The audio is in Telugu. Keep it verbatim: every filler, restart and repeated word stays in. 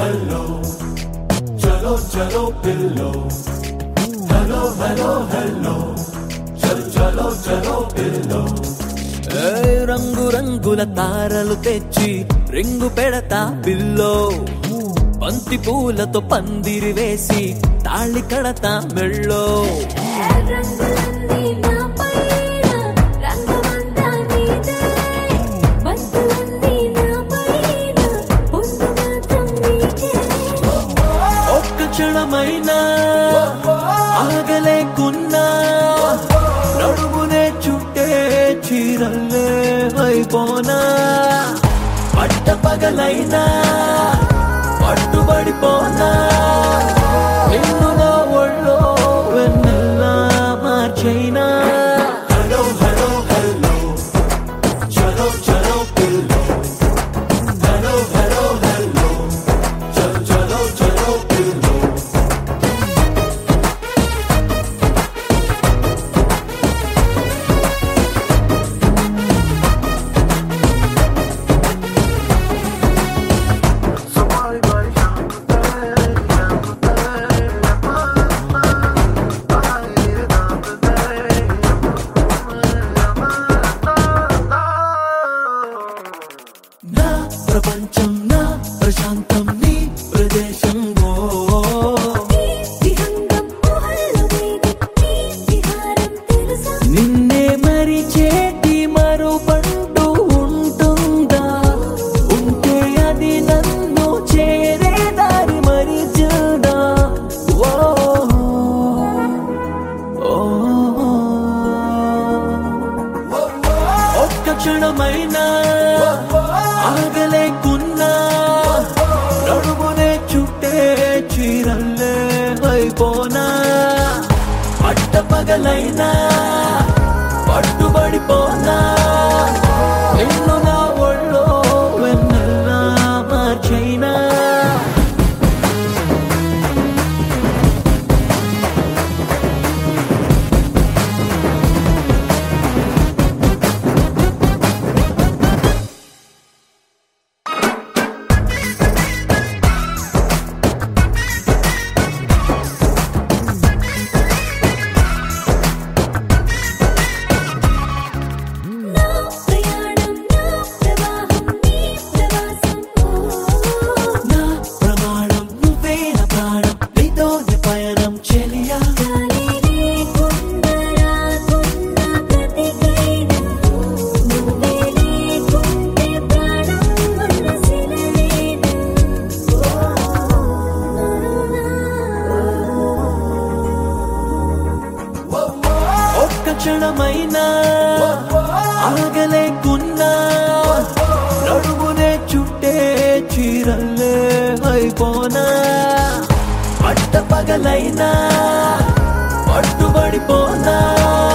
hello, chalo chalo pillow. Hello, hello, hello, chalo chalo chalo pillow. రంగు రంగుల తారలు తెచ్చి రింగు పెడతా పిల్లో, బంతి పూలతో పందిరి వేసి తాళి కడతా మెళ్ళో. ఒక్క క్షణమైనా ఆగలేకున్నా నడుమునే చుట్టే చీరల్లే అయిపోనా, పట్ట పగలైనా పట్టుబడిపోనా, నిన్ను నా ఒళ్ళో వెన్నెల్లా మార్చైనా. Hello, hello, hello, chalo chalo pillow. Hello, hello, hello, chalo chalo chalo pillow. నా ప్రపంచం నా ప్రశాంతం నీ ప్రదేశం ఓ. నిన్నే మరిచేటి మరో పండు ఉంటుందా, ఉంటే అది నన్ను చేరే దారి మరిచదా. ఓ ఓ ఒక్క క్షణమైనా ఆగలేకున్నా నడుమునే చుట్టే చీరల్లే అయిపోనా, పట్ట పగలైనా పట్టుబడిపోనా, నిన్ను నా ఒళ్ళో వెన్నెల్లా మార్చైనా. క్షణమైనా ఆగలేకున్నా నడుమునే చుట్టే చీరల్లే అయిపోనా, పట్ట పగలైనా పట్టుబడిపోనా.